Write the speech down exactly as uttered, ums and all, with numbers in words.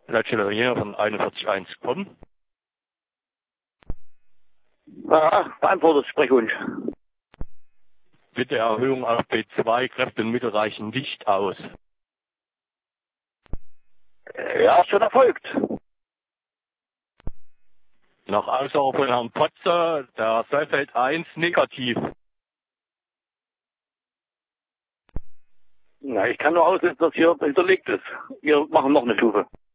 Leitstelle hier von einundvierzig Komma eins kommen. Ja, beantwortet, Sprechhund. Bitte Erhöhung auf B zwei, Kräfte im Mittel reichen nicht aus. Ja, ist schon erfolgt. Nach Aussage von Herrn Potzer, der Seefeld eins negativ. Na, ich kann nur aussetzen, dass hier hinterlegt ist. Wir machen noch eine Stufe.